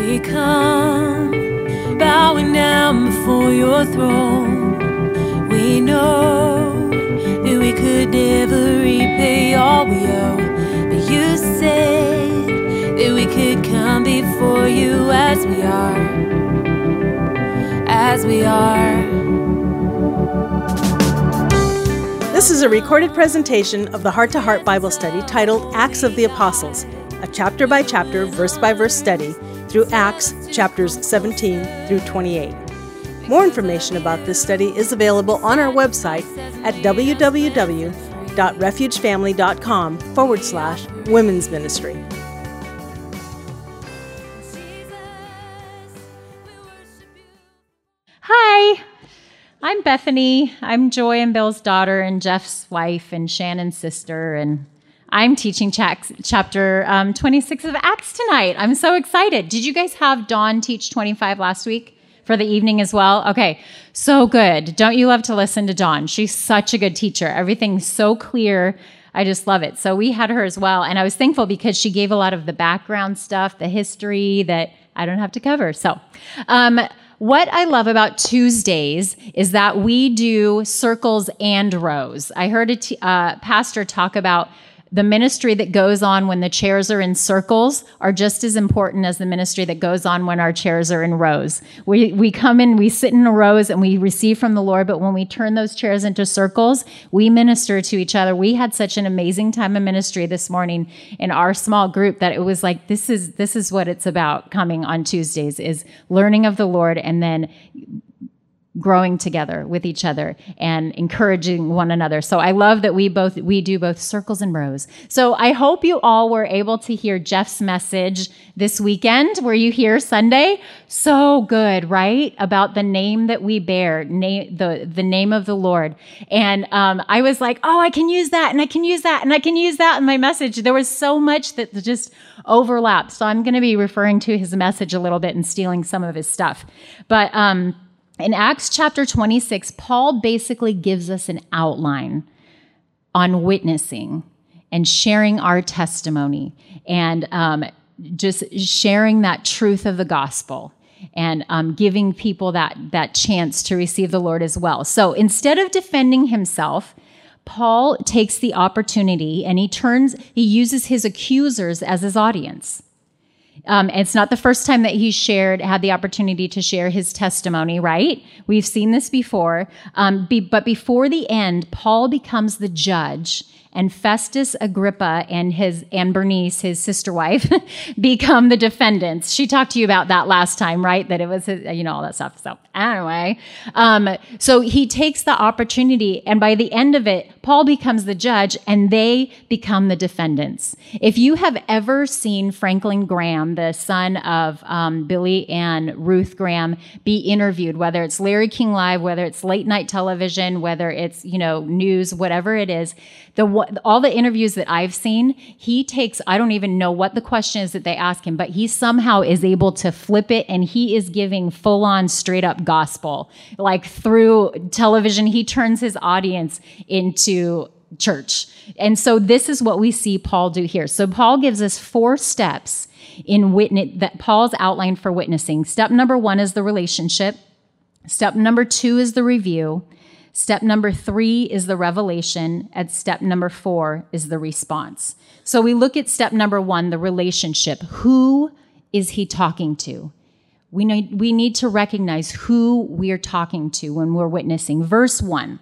we come, bowing down before your throne. We know that we could never repay all we owe, but you said that we could come before you as we are, as we are. This is a recorded presentation of the Heart to Heart Bible study titled Acts of the Apostles, a chapter-by-chapter, verse-by-verse study through Acts chapters 17 through 28. More information about this study is available on our website at www.refugefamily.com/women's ministry. Hi, I'm Bethany. I'm Joy and Bill's daughter and Jeff's wife and Shannon's sister, and I'm teaching chapter 26 of Acts tonight. I'm so excited. Did you guys have Dawn teach 25 last week for the evening as well? Okay, so good. Don't you love to listen to Dawn? She's such a good teacher. Everything's so clear. I just love it. So we had her as well, and I was thankful because she gave a lot of the background stuff, the history that I don't have to cover. So what I love about Tuesdays is that we do circles and rows. I heard a pastor talk about the ministry that goes on when the chairs are in circles are just as important as the ministry that goes on when our chairs are in rows. We come in, we sit in rows, and we receive from the Lord, but when we turn those chairs into circles, we minister to each other. We had such an amazing time of ministry this morning in our small group that it was like, this is what it's about coming on Tuesdays, is learning of the Lord and then growing together with each other and encouraging one another. So I love that we do both circles and rows. So I hope you all were able to hear Jeff's message this weekend. Were you here Sunday? So good, right? About the name that we bear, the name of the Lord. And I was like, oh, I can use that, and I can use that, and I can use that in my message. There was so much that just overlapped. So I'm going to be referring to his message a little bit and stealing some of his stuff. But in Acts chapter 26, Paul basically gives us an outline on witnessing and sharing our testimony and just sharing that truth of the gospel and giving people that chance to receive the Lord as well. So instead of defending himself, Paul takes the opportunity and he uses his accusers as his audience. It's not the first time that he's had the opportunity to share his testimony, right? We've seen this before. But before the end, Paul becomes the judge, and Festus, Agrippa, and Bernice, his sister wife, become the defendants. She talked to you about that last time, right? That it was, all that stuff. So anyway, so he takes the opportunity, and by the end of it, Paul becomes the judge, and they become the defendants. If you have ever seen Franklin Graham, the son of Billy and Ruth Graham, be interviewed, whether it's Larry King Live, whether it's late night television, whether it's news, whatever it is, all the interviews that I've seen, he takes, I don't even know what the question is that they ask him, but he somehow is able to flip it, and he is giving full-on, straight-up gospel. Like through television, he turns his audience into church. And so this is what we see Paul do here. So Paul gives us 4 steps in that Paul's outline for witnessing. Step number 1 is the relationship. Step number 2 is the review. Step number 3 is the revelation, and step number 4 is the response. So we look at step number 1, the relationship. Who is he talking to? We need to recognize who we are talking to when we're witnessing. Verse 1,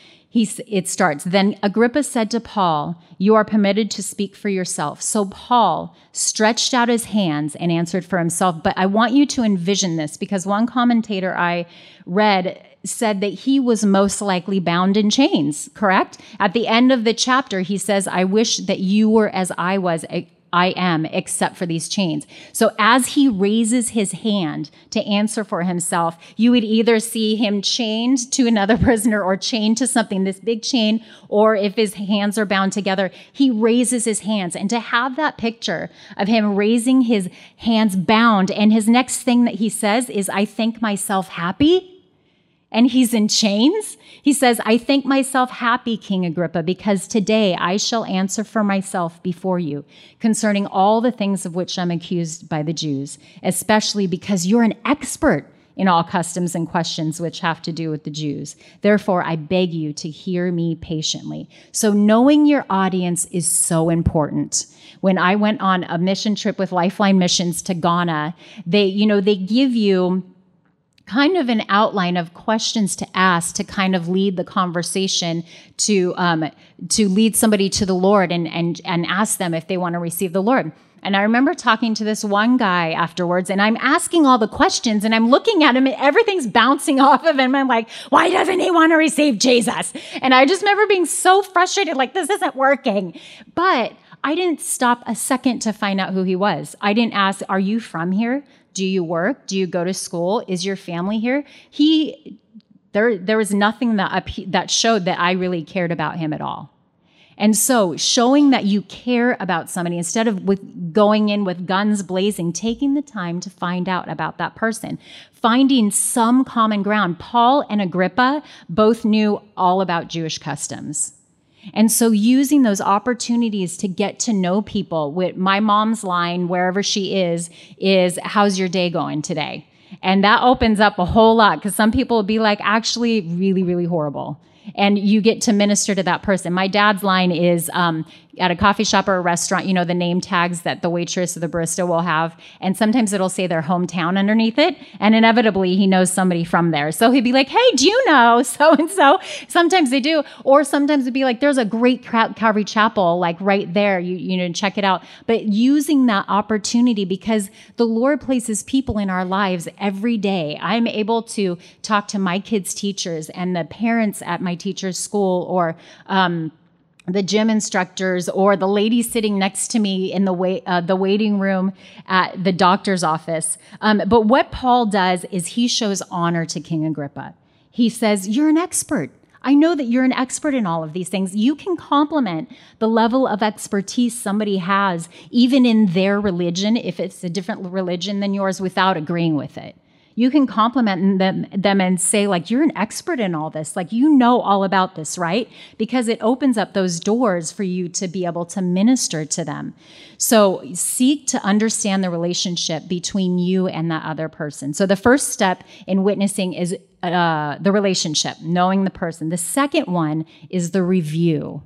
it starts, "Then Agrippa said to Paul, 'You are permitted to speak for yourself.' So Paul stretched out his hands and answered for himself." But I want you to envision this, because one commentator I read said that he was most likely bound in chains, correct? At the end of the chapter, he says, "I wish that you were as I am, except for these chains." So as he raises his hand to answer for himself, you would either see him chained to another prisoner or chained to something, this big chain, or if his hands are bound together, he raises his hands. And to have that picture of him raising his hands bound, and his next thing that he says is, "I think myself happy." and he's in chains. He says, I think myself happy, King Agrippa, because today I shall answer for myself before you concerning all the things of which I'm accused by the Jews, especially because you're an expert in all customs and questions which have to do with the Jews. Therefore, I beg you to hear me patiently. So knowing your audience is so important. When I went on a mission trip with Lifeline Missions to Ghana, they give you kind of an outline of questions to ask to kind of lead the conversation, to lead somebody to the Lord and ask them if they want to receive the Lord. And I remember talking to this one guy afterwards, and I'm asking all the questions, and I'm looking at him, and everything's bouncing off of him. I'm like, why doesn't he want to receive Jesus? And I just remember being so frustrated, like, this isn't working. But I didn't stop a second to find out who he was. I didn't ask, are you from here? Do you work? Do you go to school? Is your family here? There was nothing that showed that I really cared about him at all. And so showing that you care about somebody instead of going in with guns blazing, taking the time to find out about that person, finding some common ground. Paul and Agrippa both knew all about Jewish customs. And so using those opportunities to get to know people. With my mom's line, wherever she is how's your day going today? And that opens up a whole lot, because some people will be like, actually really, really horrible. And you get to minister to that person. My dad's line is at a coffee shop or a restaurant, the name tags that the waitress or the barista will have. And sometimes it'll say their hometown underneath it. And inevitably, he knows somebody from there. So he'd be like, hey, do you know so-and-so? Sometimes they do. Or sometimes it'd be like, there's a great Calvary Chapel, like right there, you check it out. But using that opportunity, because the Lord places people in our lives every day. I'm able to talk to my kids' teachers and the parents at my teacher's school, or the gym instructors, or the lady sitting next to me in the waiting room at the doctor's office. But what Paul does is he shows honor to King Agrippa. He says, you're an expert. I know that you're an expert in all of these things. You can compliment the level of expertise somebody has, even in their religion, if it's a different religion than yours, without agreeing with it. You can compliment them and say, like, you're an expert in all this. Like, you know all about this, right? Because it opens up those doors for you to be able to minister to them. So seek to understand the relationship between you and that other person. So the first step in witnessing is the relationship, knowing the person. The second one is the review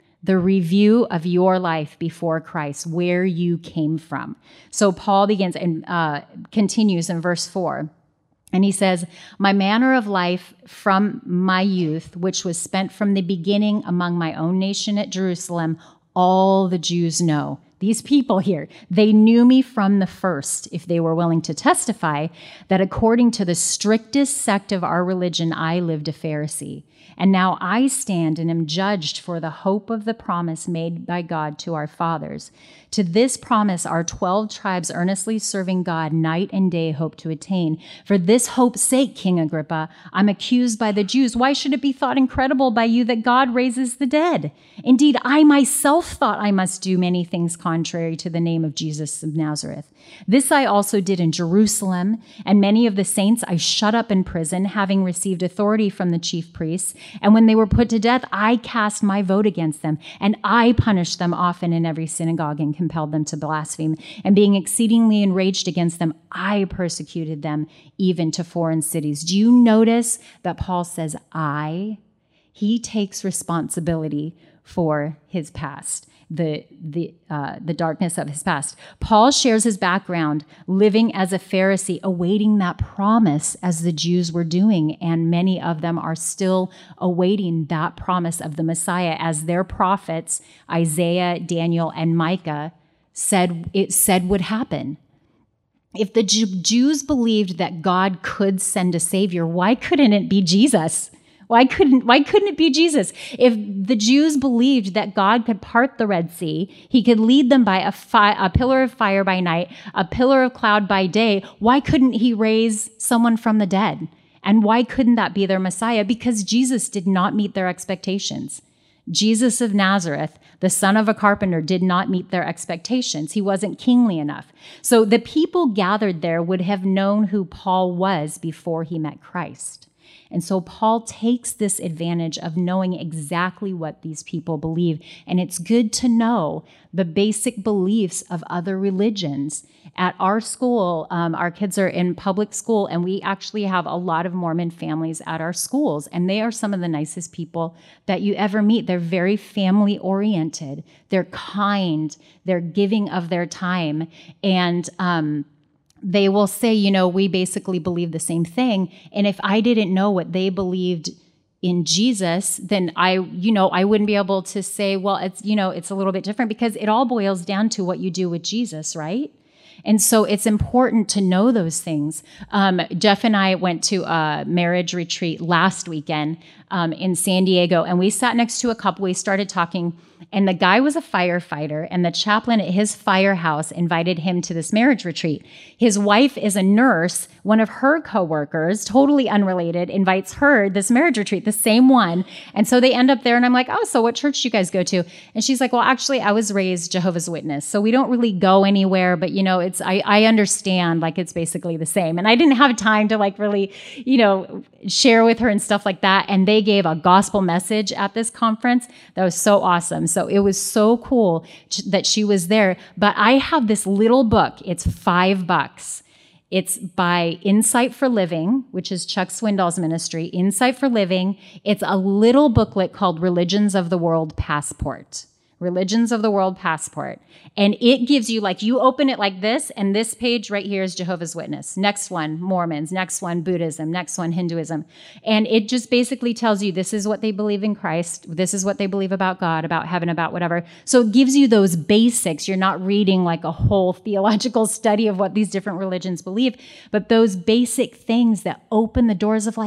of your life before Christ, where you came from. So Paul begins and continues in verse 4. And he says, my manner of life from my youth, which was spent from the beginning among my own nation at Jerusalem, all the Jews know. These people here, they knew me from the first, if they were willing to testify, that according to the strictest sect of our religion, I lived a Pharisee. And now I stand and am judged for the hope of the promise made by God to our fathers. To this promise, our 12 tribes earnestly serving God night and day hope to attain. For this hope's sake, King Agrippa, I'm accused by the Jews. Why should it be thought incredible by you that God raises the dead? Indeed, I myself thought I must do many things contrary to the name of Jesus of Nazareth. This I also did in Jerusalem, and many of the saints I shut up in prison, having received authority from the chief priests. And when they were put to death, I cast my vote against them, and I punished them often in every synagogue and compelled them to blaspheme. And being exceedingly enraged against them, I persecuted them even to foreign cities. Do you notice that Paul says, I? He takes responsibility for his past, the darkness of his past. Paul shares his background, living as a Pharisee, awaiting that promise as the Jews were doing, and many of them are still awaiting that promise of the Messiah, as their prophets, Isaiah, Daniel, and Micah, said would happen. If the Jews believed that God could send a savior, why couldn't it be Jesus? Why couldn't it be Jesus? If the Jews believed that God could part the Red Sea, he could lead them by a pillar of fire by night, a pillar of cloud by day, why couldn't he raise someone from the dead? And why couldn't that be their Messiah? Because Jesus did not meet their expectations. Jesus of Nazareth, the son of a carpenter, did not meet their expectations. He wasn't kingly enough. So the people gathered there would have known who Paul was before he met Christ. And so Paul takes this advantage of knowing exactly what these people believe. And it's good to know the basic beliefs of other religions. At our school, our kids are in public school, and we actually have a lot of Mormon families at our schools. And they are some of the nicest people that you ever meet. They're very family oriented. They're kind. They're giving of their time. And they will say, you know, we basically believe the same thing. And if I didn't know what they believed in Jesus, then I wouldn't be able to say, well, it's a little bit different, because it all boils down to what you do with Jesus, right? And so it's important to know those things. Jeff and I went to a marriage retreat last weekend in San Diego, and we sat next to a couple. We started talking, and the guy was a firefighter, and the chaplain at his firehouse invited him to this marriage retreat. His wife is a nurse. One of her coworkers, totally unrelated, invites her this marriage retreat, the same one. And so they end up there, and I'm like, oh, so what church do you guys go to? And she's like, well, actually, I was raised Jehovah's Witness, so we don't really go anywhere, but I understand, like, it's basically the same. And I didn't have time to really, share with her and stuff like that. And they gave a gospel message at this conference that was so awesome. So it was so cool that she was there. But I have this little book. It's $5. It's by Insight for Living, which is Chuck Swindoll's ministry. Insight for Living. It's a little booklet called Religions of the World Passport. Religions of the World Passport. And it gives you, you open it like this, and this page right here is Jehovah's Witness. Next one, Mormons. Next one, Buddhism. Next one, Hinduism. And it just basically tells you this is what they believe in Christ. This is what they believe about God, about heaven, about whatever. So it gives you those basics. You're not reading a whole theological study of what these different religions believe, but those basic things that open the doors of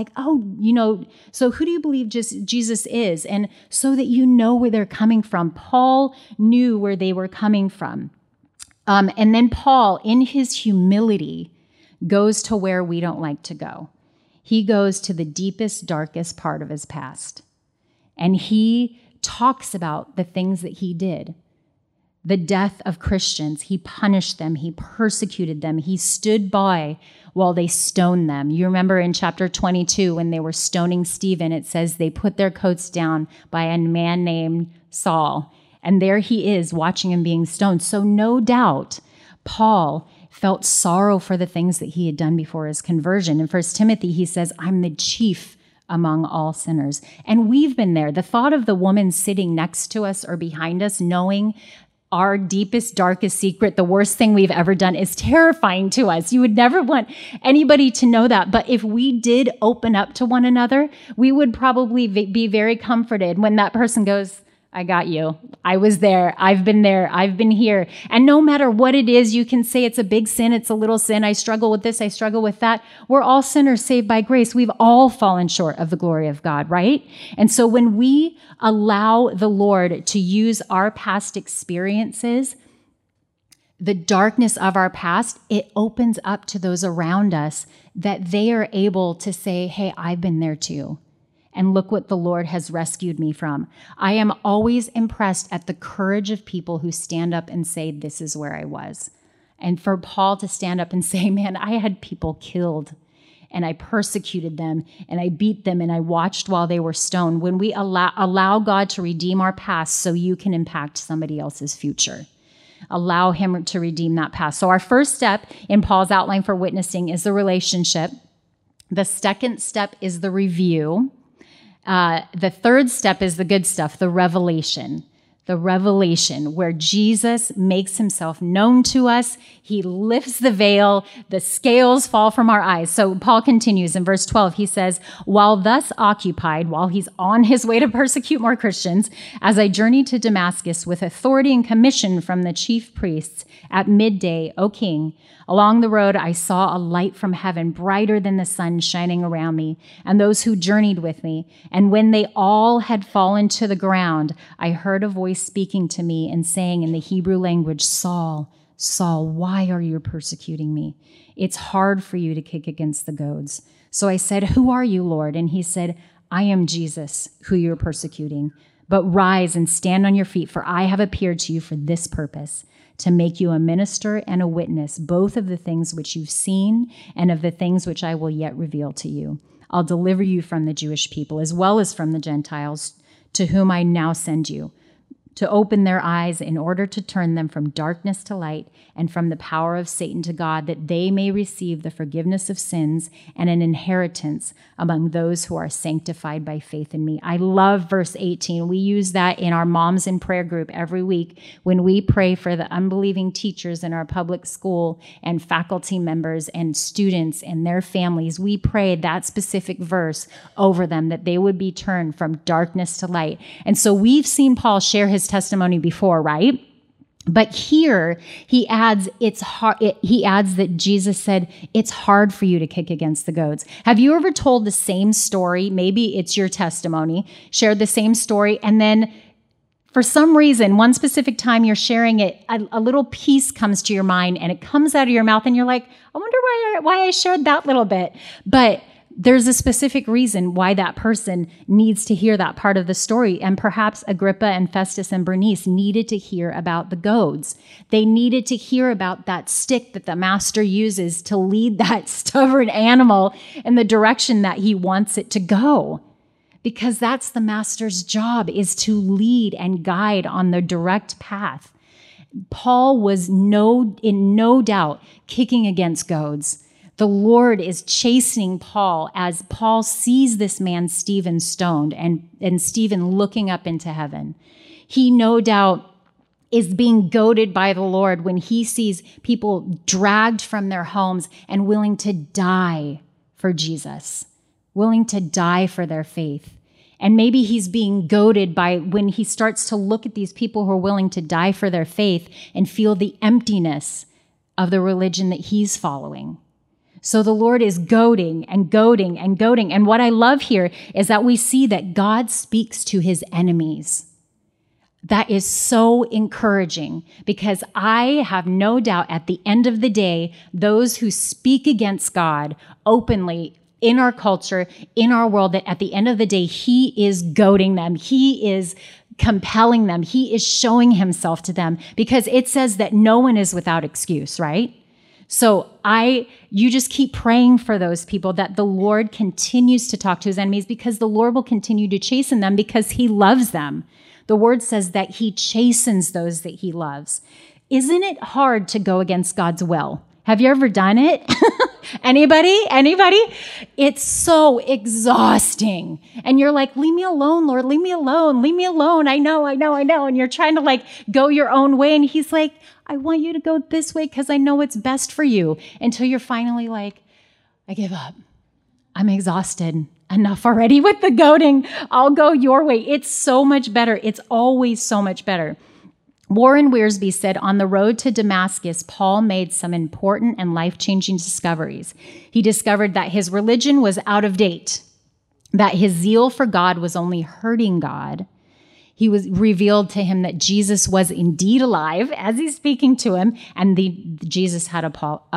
so who do you believe Jesus is? And so that you know where they're coming from. Paul knew where they were coming from. And then Paul, in his humility, goes to where we don't like to go. He goes to the deepest, darkest part of his past. And he talks about the things that he did. The death of Christians. He punished them. He persecuted them. He stood by while they stoned them. You remember in chapter 22, when they were stoning Stephen, it says they put their coats down by a man named Saul. And there he is watching him being stoned. So no doubt, Paul felt sorrow for the things that he had done before his conversion. In 1 Timothy, he says, I'm the chief among all sinners. And we've been there. The thought of the woman sitting next to us or behind us, knowing our deepest, darkest secret, the worst thing we've ever done, is terrifying to us. You would never want anybody to know that. But if we did open up to one another, we would probably be very comforted when that person goes, I got you. I was there. I've been there. I've been here. And no matter what it is, you can say it's a big sin. It's a little sin. I struggle with this. I struggle with that. We're all sinners saved by grace. We've all fallen short of the glory of God, right? And so when we allow the Lord to use our past experiences, the darkness of our past, it opens up to those around us that they are able to say, hey, I've been there too. And look what the Lord has rescued me from. I am always impressed at the courage of people who stand up and say, this is where I was. And for Paul to stand up and say, man, I had people killed and I persecuted them and I beat them and I watched while they were stoned. When we allow God to redeem our past so you can impact somebody else's future. Allow him to redeem that past. So our first step in Paul's outline for witnessing is the relationship. The second step is the review. The third step is the good stuff, the revelation. The revelation where Jesus makes himself known to us. He lifts the veil. The scales fall from our eyes. So Paul continues in verse 12. He says, while thus occupied, while he's on his way to persecute more Christians, as I journeyed to Damascus with authority and commission from the chief priests at midday, O king, along the road, I saw a light from heaven, brighter than the sun, shining around me, and those who journeyed with me. And when they all had fallen to the ground, I heard a voice speaking to me and saying in the Hebrew language, Saul, Saul, why are you persecuting me? It's hard for you to kick against the goads. So I said, who are you, Lord? And he said, I am Jesus, who you're persecuting. But rise and stand on your feet, for I have appeared to you for this purpose, to make you a minister and a witness, both of the things which you've seen and of the things which I will yet reveal to you. I'll deliver you from the Jewish people as well as from the Gentiles, to whom I now send you, to open their eyes in order to turn them from darkness to light and from the power of Satan to God, that they may receive the forgiveness of sins and an inheritance among those who are sanctified by faith in me. I love verse 18. We use that in our Moms in Prayer group every week when we pray for the unbelieving teachers in our public school and faculty members and students and their families. We pray that specific verse over them, that they would be turned from darkness to light. And so we've seen Paul share his testimony before, right? But here he adds, it's hard. He adds that Jesus said, it's hard for you to kick against the goads. Have you ever told the same story? Maybe it's your testimony, shared the same story, and then for some reason, one specific time you're sharing it, a little piece comes to your mind and it comes out of your mouth and you're like, I wonder why I shared that little bit. But there's a specific reason why that person needs to hear that part of the story. And perhaps Agrippa and Festus and Bernice needed to hear about the goads. They needed to hear about that stick that the master uses to lead that stubborn animal in the direction that he wants it to go. Because that's the master's job, is to lead and guide on the direct path. Paul was in no doubt kicking against goads. The Lord is chastening Paul as Paul sees this man, Stephen, stoned, and Stephen looking up into heaven. He no doubt is being goaded by the Lord when he sees people dragged from their homes and willing to die for Jesus, willing to die for their faith. And maybe he's being goaded by when he starts to look at these people who are willing to die for their faith and feel the emptiness of the religion that he's following. So the Lord is goading and goading and goading. And what I love here is that we see that God speaks to his enemies. That is so encouraging, because I have no doubt at the end of the day, those who speak against God openly in our culture, in our world, that at the end of the day, he is goading them. He is compelling them. He is showing himself to them, because it says that no one is without excuse, right? So you just keep praying for those people, that the Lord continues to talk to his enemies, because the Lord will continue to chasten them because he loves them. The word says that he chastens those that he loves. Isn't it hard to go against God's will? Have you ever done it? Anybody? It's so exhausting. And you're like, leave me alone, Lord, leave me alone. I know. And you're trying to go your own way. And he's like, I want you to go this way because I know it's best for you. Until you're finally like, I give up. I'm exhausted. Enough already with the goading. I'll go your way. It's so much better. It's always so much better. Warren Wiersbe said, on the road to Damascus, Paul made some important and life-changing discoveries. He discovered that his religion was out of date, that his zeal for God was only hurting God. He was revealed to him that Jesus was indeed alive as he's speaking to him, and Jesus had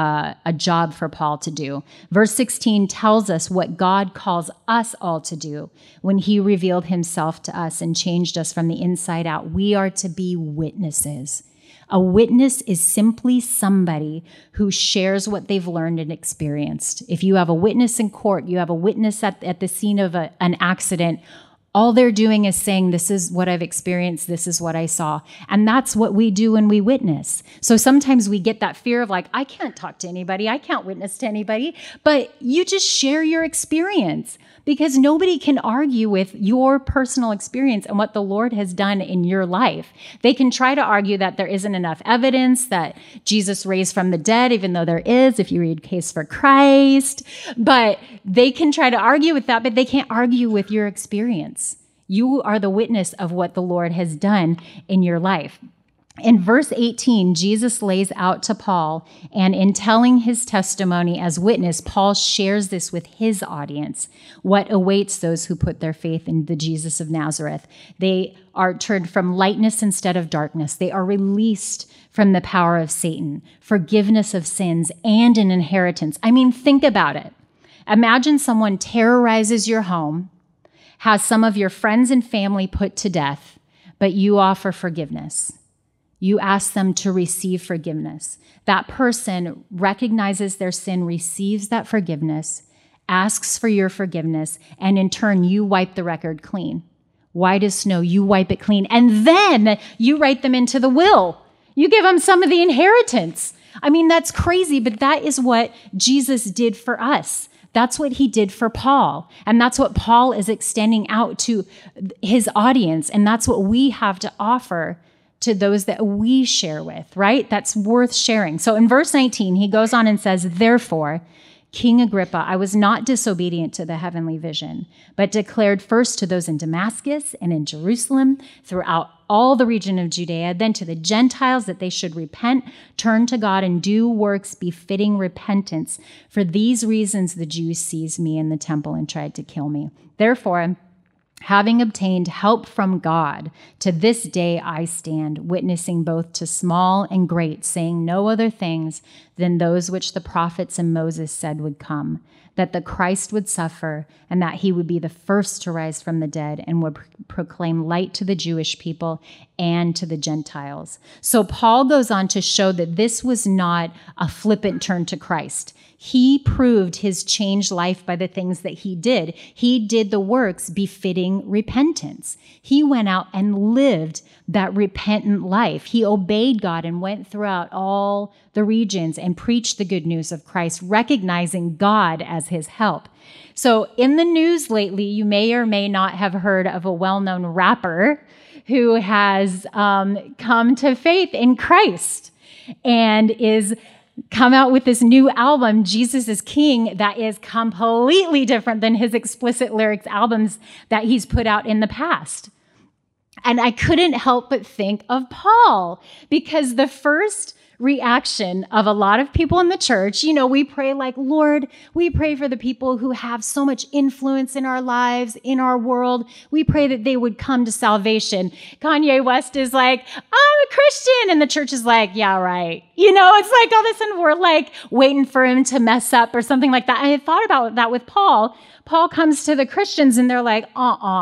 a job for Paul to do. Verse 16 tells us what God calls us all to do when he revealed himself to us and changed us from the inside out. We are to be witnesses. A witness is simply somebody who shares what they've learned and experienced. If you have a witness in court, you have a witness at the scene of an accident, all they're doing is saying, this is what I've experienced, this is what I saw. And that's what we do when we witness. So sometimes we get that fear of I can't talk to anybody, I can't witness to anybody, but you just share your experience, because nobody can argue with your personal experience and what the Lord has done in your life. They can try to argue that there isn't enough evidence that Jesus raised from the dead, even though there is, if you read Case for Christ. But they can try to argue with that, but they can't argue with your experience. You are the witness of what the Lord has done in your life. In verse 18, Jesus lays out to Paul, and in telling his testimony as witness, Paul shares this with his audience, what awaits those who put their faith in the Jesus of Nazareth. They are turned from lightness instead of darkness. They are released from the power of Satan, forgiveness of sins, and an inheritance. I mean, think about it. Imagine someone terrorizes your home, has some of your friends and family put to death, but you offer forgiveness. You ask them to receive forgiveness. That person recognizes their sin, receives that forgiveness, asks for your forgiveness, and in turn, you wipe the record clean. White as snow, you wipe it clean, and then you write them into the will. You give them some of the inheritance. I mean, that's crazy, but that is what Jesus did for us. That's what he did for Paul. And that's what Paul is extending out to his audience. And that's what we have to offer to those that we share with, right? That's worth sharing. So in verse 19, he goes on and says, therefore, King Agrippa, I was not disobedient to the heavenly vision, but declared first to those in Damascus and in Jerusalem, throughout all the region of Judea, then to the Gentiles that they should repent, turn to God, and do works befitting repentance. For these reasons the Jews seized me in the temple and tried to kill me. Therefore, having obtained help from God, to this day I stand, witnessing both to small and great, saying no other things than those which the prophets and Moses said would come, that the Christ would suffer, and that he would be the first to rise from the dead, and would proclaim light to the Jewish people and to the Gentiles. So Paul goes on to show that this was not a flippant turn to Christ. He proved his changed life by the things that he did. He did the works befitting repentance. He went out and lived that repentant life. He obeyed God and went throughout all the regions and preached the good news of Christ, recognizing God as his help. So in the news lately, you may or may not have heard of a well-known rapper who has come to faith in Christ and is come out with this new album, Jesus is King, that is completely different than his explicit lyrics albums that he's put out in the past. And I couldn't help but think of Paul, because the first reaction of a lot of people in the church, you know, we pray like, Lord, we pray for the people who have so much influence in our lives, in our world. We pray that they would come to salvation. Kanye West is like, I'm a Christian. And the church is like, yeah, right. You know, it's like all this, and we're like waiting for him to mess up or something like that. I had thought about that with Paul. Paul comes to the Christians and they're like,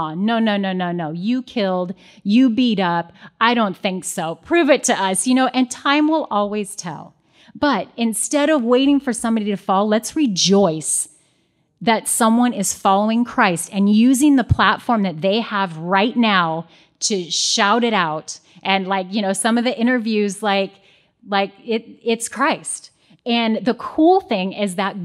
no. You killed, you beat up. I don't think so. Prove it to us, you know, and time will always tell. But instead of waiting for somebody to fall, let's rejoice that someone is following Christ and using the platform that they have right now to shout it out. And like, you know, some of the interviews, it's Christ. And the cool thing is that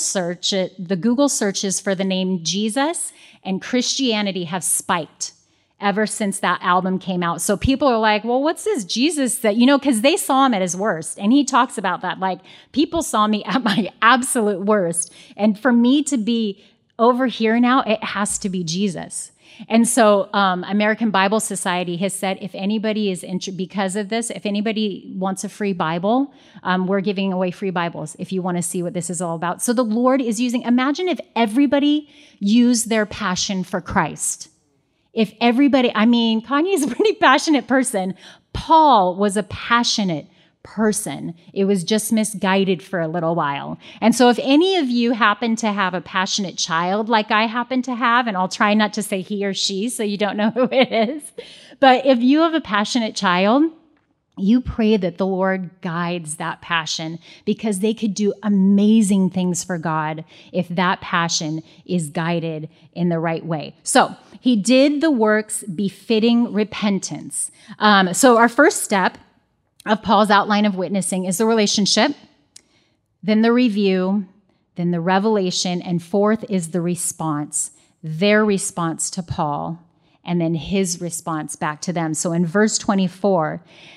the Google searches for the name Jesus and Christianity have spiked ever since that album came out. So people are like, well, what's this Jesus that, you know, because they saw him at his worst. And he talks about that, like, people saw me at my absolute worst. And for me to be over here now, it has to be Jesus. And so American Bible Society has said, if anybody is because of this, if anybody wants a free Bible, we're giving away free Bibles if you want to see what this is all about. So the Lord is imagine if everybody used their passion for Christ. If everybody, Kanye is a pretty passionate person. Paul was a passionate person. It was just misguided for a little while. And so if any of you happen to have a passionate child like I happen to have, and I'll try not to say he or she so you don't know who it is, but if you have a passionate child, you pray that the Lord guides that passion, because they could do amazing things for God if that passion is guided in the right way. So he did the works befitting repentance. So our first step of Paul's outline of witnessing is the relationship, then the review, then the revelation, and fourth is the response, their response to Paul, and then his response back to them. So in verse 24,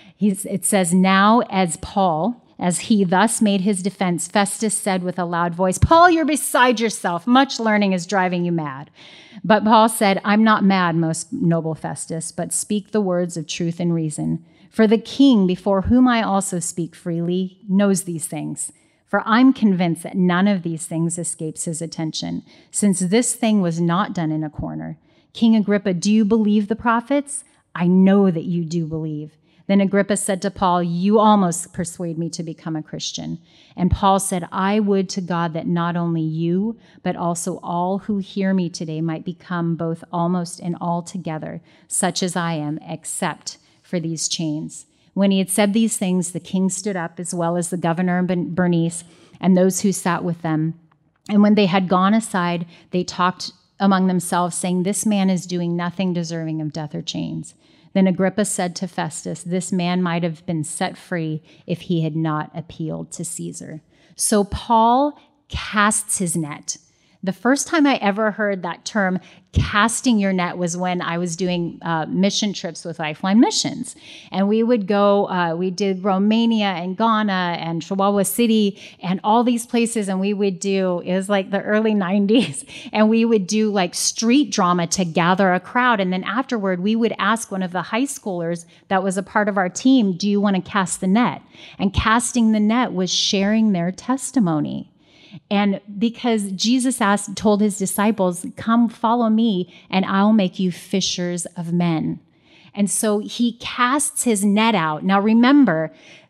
it says, now as Paul, as he thus made his defense, Festus said with a loud voice, Paul, you're beside yourself. Much learning is driving you mad. But Paul said, I'm not mad, most noble Festus, but speak the words of truth and reason. For the king, before whom I also speak freely, knows these things. For I'm convinced that none of these things escapes his attention, since this thing was not done in a corner. King Agrippa, do you believe the prophets? I know that you do believe. Then Agrippa said to Paul, you almost persuade me to become a Christian. And Paul said, I would to God that not only you, but also all who hear me today might become both almost and altogether such as I am, except for these chains. When he had said these things, the king stood up, as well as the governor and Bernice and those who sat with them. And when they had gone aside, they talked among themselves, saying, "This man is doing nothing deserving of death or chains." Then Agrippa said to Festus, "This man might have been set free if he had not appealed to Caesar." So Paul casts his net. The first time I ever heard that term, casting your net, was when I was doing mission trips with Lifeline Missions. And we would go, we did Romania and Ghana and Chihuahua City and all these places. And we would do, it was like the early 90s, and we would do like street drama to gather a crowd. And then afterward, we would ask one of the high schoolers that was a part of our team, "Do you want to cast the net?" And casting the net was sharing their testimony. And because Jesus told his disciples, "Come follow me and I'll make you fishers of men." And so he casts his net out. Now remember,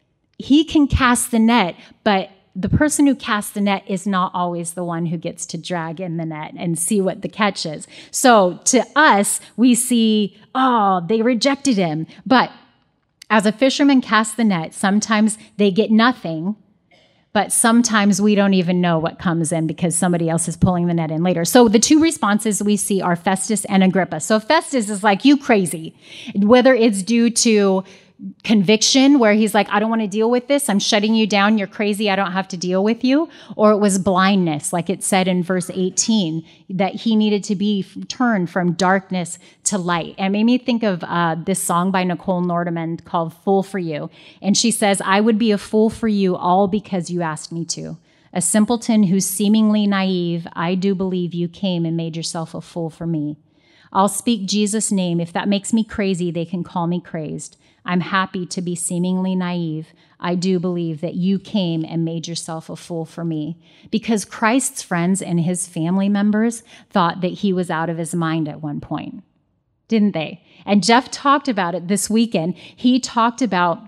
he can cast the net, but the person who casts the net is not always the one who gets to drag in the net and see what the catch is. So to us, we see, oh, they rejected him. But as a fisherman casts the net, sometimes they get nothing. But sometimes we don't even know what comes in because somebody else is pulling the net in later. So the two responses we see are Festus and Agrippa. So Festus is like, "You crazy," whether it's due to conviction, where he's like, "I don't want to deal with this. I'm shutting you down. You're crazy. I don't have to deal with you." Or it was blindness, like it said in verse 18, that he needed to be turned from darkness to light. And it made me think of this song by Nicole Nordeman called "Fool for You." And she says, "I would be a fool for you all because you asked me to. A simpleton who's seemingly naive, I do believe you came and made yourself a fool for me. I'll speak Jesus' name. If that makes me crazy, they can call me crazed. I'm happy to be seemingly naive. I do believe that you came and made yourself a fool for me." Because Christ's friends and his family members thought that he was out of his mind at one point, didn't they? And Jeff talked about it this weekend. He talked about,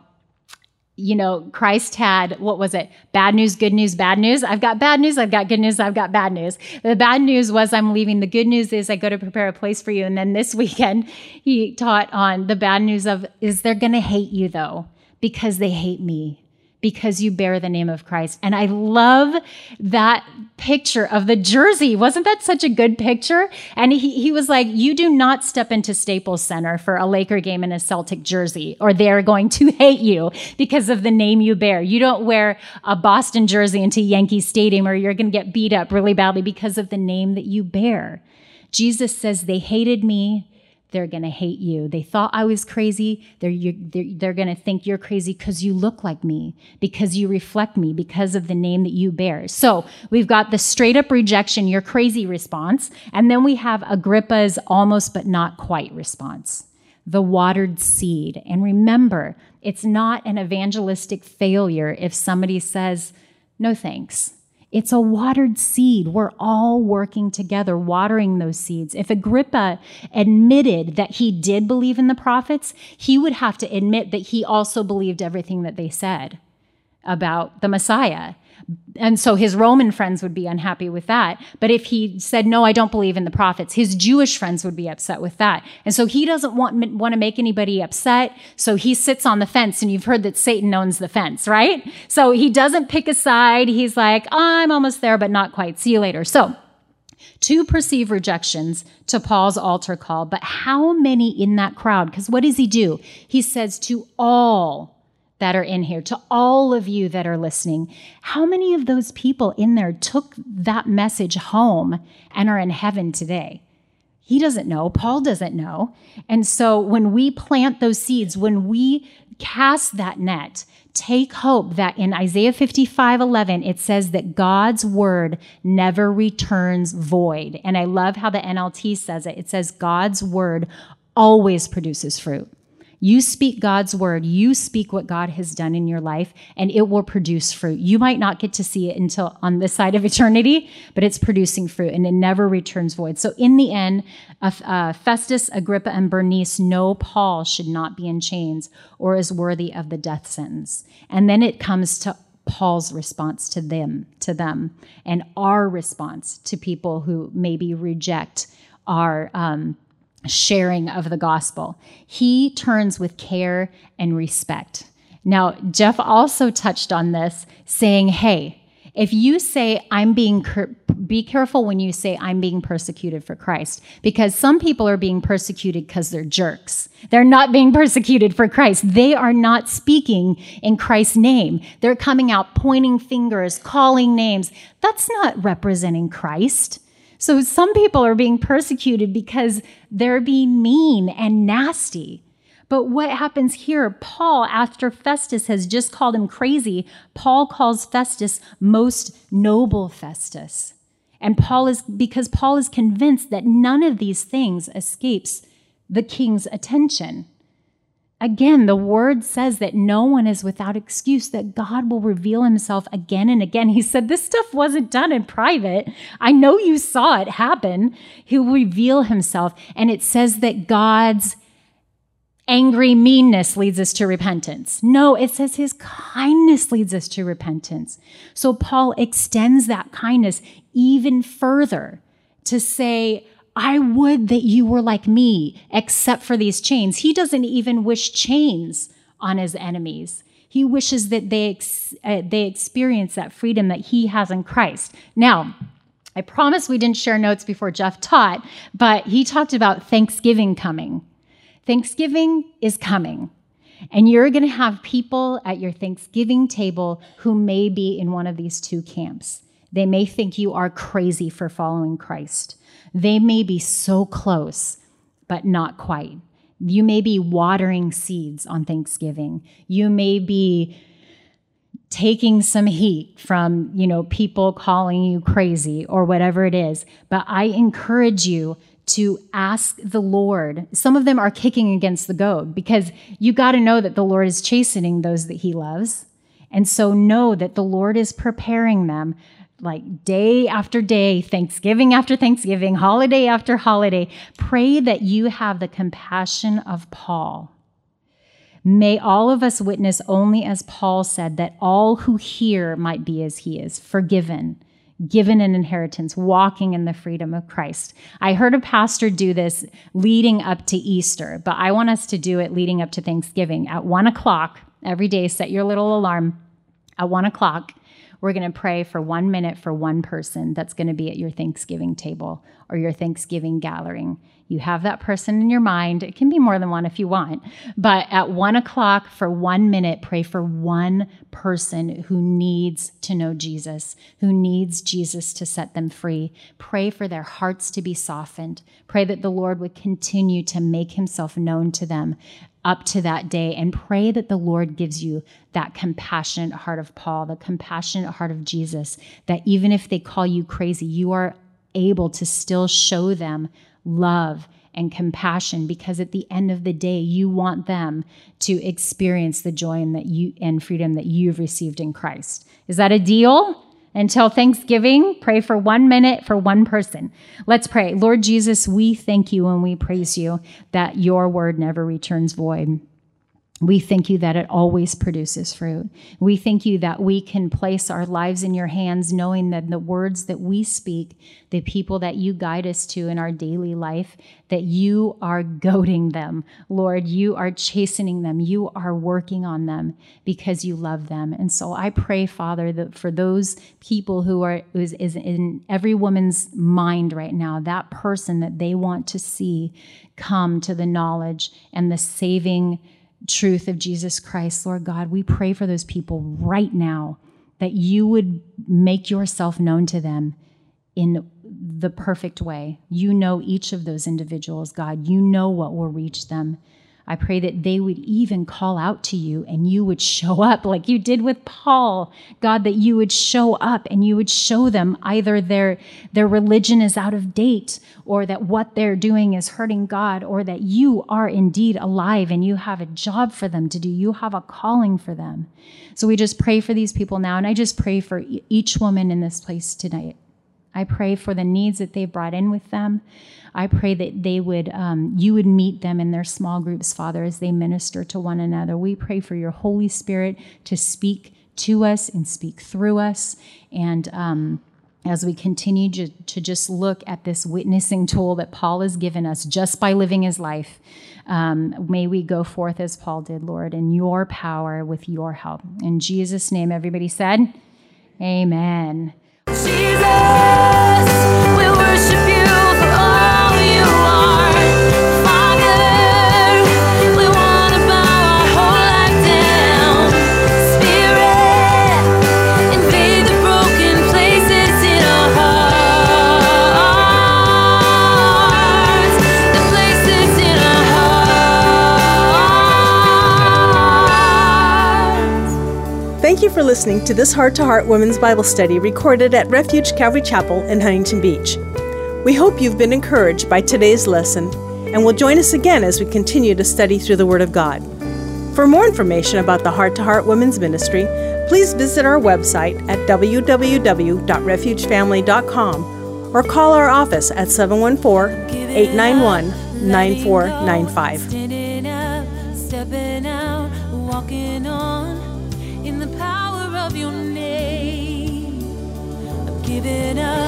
Christ had, what was it? Bad news, good news, bad news. I've got bad news, I've got good news, I've got bad news. The bad news was I'm leaving. The good news is I go to prepare a place for you. And then this weekend, he taught on the bad news is they're going to hate you though, because they hate me, because you bear the name of Christ. And I love that picture of the jersey. Wasn't that such a good picture? And he was like, "You do not step into Staples Center for a Laker game in a Celtic jersey, or they're going to hate you because of the name you bear. You don't wear a Boston jersey into Yankee Stadium, or you're going to get beat up really badly because of the name that you bear." Jesus says, "They hated me. They're going to hate you. They thought I was crazy. They're going to think you're crazy because you look like me, because you reflect me, because of the name that you bear." So we've got the straight up rejection, "You're crazy" response. And then we have Agrippa's almost but not quite response, the watered seed. And remember, it's not an evangelistic failure if somebody says, "No thanks." It's a watered seed. We're all working together, watering those seeds. If Agrippa admitted that he did believe in the prophets, he would have to admit that he also believed everything that they said about the Messiah. And so his Roman friends would be unhappy with that. But if he said, "No, I don't believe in the prophets," his Jewish friends would be upset with that. And so he doesn't want to make anybody upset. So he sits on the fence. And you've heard that Satan owns the fence, right? So he doesn't pick a side. He's like, "I'm almost there, but not quite. See you later." So 2 perceived rejections to Paul's altar call. But how many in that crowd? Because what does he do? He says, "To all that are in here, to all of you that are listening," how many of those people in there took that message home and are in heaven today? He doesn't know. Paul doesn't know. And so when we plant those seeds, when we cast that net, take hope that in Isaiah 55:11, it says that God's word never returns void. And I love how the NLT says it. It says God's word always produces fruit. You speak God's word, you speak what God has done in your life, and it will produce fruit. You might not get to see it until on this side of eternity, but it's producing fruit, and it never returns void. So in the end, Festus, Agrippa, and Bernice know Paul should not be in chains or is worthy of the death sentence. And then it comes to Paul's response to them, and our response to people who maybe reject our sharing of the gospel. He turns with care and respect. Now, Jeff also touched on this, saying, "Hey, If you say, be careful when you say, I'm being persecuted for Christ, because some people are being persecuted because they're jerks. They're not being persecuted for Christ. They are not speaking in Christ's name. They're coming out pointing fingers, calling names. That's not representing Christ. So some people are being persecuted because they're being mean and nasty. But what happens here, Paul, after Festus has just called him crazy, Paul calls Festus most noble Festus. And because Paul is convinced that none of these things escapes the king's attention. Again, the word says that no one is without excuse, that God will reveal himself again and again. He said, this stuff wasn't done in private. I know you saw it happen. He will reveal himself. And it says that God's angry meanness leads us to repentance. No, it says his kindness leads us to repentance. So Paul extends that kindness even further to say, I would that you were like me, except for these chains. He doesn't even wish chains on his enemies. He wishes that they experience that freedom that he has in Christ. Now, I promise we didn't share notes before Jeff taught, but he talked about Thanksgiving coming. Thanksgiving is coming, and you're going to have people at your Thanksgiving table who may be in one of these two camps. They may think you are crazy for following Christ. They may be so close, but not quite. You may be watering seeds on Thanksgiving. You may be taking some heat from, people calling you crazy or whatever it is. But I encourage you to ask the Lord. Some of them are kicking against the goad because you got to know that the Lord is chastening those that he loves. And so know that the Lord is preparing them like day after day, Thanksgiving after Thanksgiving, holiday after holiday. Pray that you have the compassion of Paul. May all of us witness only as Paul said, that all who hear might be as he is, forgiven, given an inheritance, walking in the freedom of Christ. I heard a pastor do this leading up to Easter, but I want us to do it leading up to Thanksgiving. At 1:00 every day, set your little alarm. At 1:00, we're going to pray for 1 minute for one person that's going to be at your Thanksgiving table or your Thanksgiving gathering. You have that person in your mind. It can be more than one if you want. But at 1:00 for 1 minute, pray for one person who needs to know Jesus, who needs Jesus to set them free. Pray for their hearts to be softened. Pray that the Lord would continue to make himself known to them up to that day, and pray that the Lord gives you that compassionate heart of Paul, the compassionate heart of Jesus, that even if they call you crazy, you are able to still show them love and compassion, because at the end of the day, you want them to experience the joy and freedom that you've received in Christ. Is that a deal? Until Thanksgiving, pray for 1 minute for one person. Let's pray. Lord Jesus, we thank you and we praise you that your word never returns void. We thank you that it always produces fruit. We thank you that we can place our lives in your hands, knowing that the words that we speak, the people that you guide us to in our daily life, that you are goading them. Lord, you are chastening them. You are working on them because you love them. And so I pray, Father, that for those people who is in every woman's mind right now, that person that they want to see come to the knowledge and the saving truth of Jesus Christ, Lord God, we pray for those people right now, that you would make yourself known to them in the perfect way. You know each of those individuals, God. You know what will reach them. I pray that they would even call out to you and you would show up like you did with Paul. God, that you would show up and you would show them either their religion is out of date, or that what they're doing is hurting God, or that you are indeed alive and you have a job for them to do. You have a calling for them. So we just pray for these people now. And I just pray for each woman in this place tonight. I pray for the needs that they've brought in with them. I pray that they would, you would meet them in their small groups, Father, as they minister to one another. We pray for your Holy Spirit to speak to us and speak through us. And as we continue to just look at this witnessing tool that Paul has given us just by living his life, may we go forth as Paul did, Lord, in your power with your help. In Jesus' name, everybody said, Amen. Jesus, we worship you for all you are. Father, we want to bow our whole life down. Spirit, invade the broken places in our hearts. The places in our hearts. Thank you for listening to this Heart to Heart Women's Bible Study recorded at Refuge Calvary Chapel in Huntington Beach. We hope you've been encouraged by today's lesson and will join us again as we continue to study through the Word of God. For more information about the Heart to Heart Women's Ministry, please visit our website at www.refugefamily.com or call our office at 714-891-9495. Standing up, stepping out, walking on in the power of your name. I'm giving up.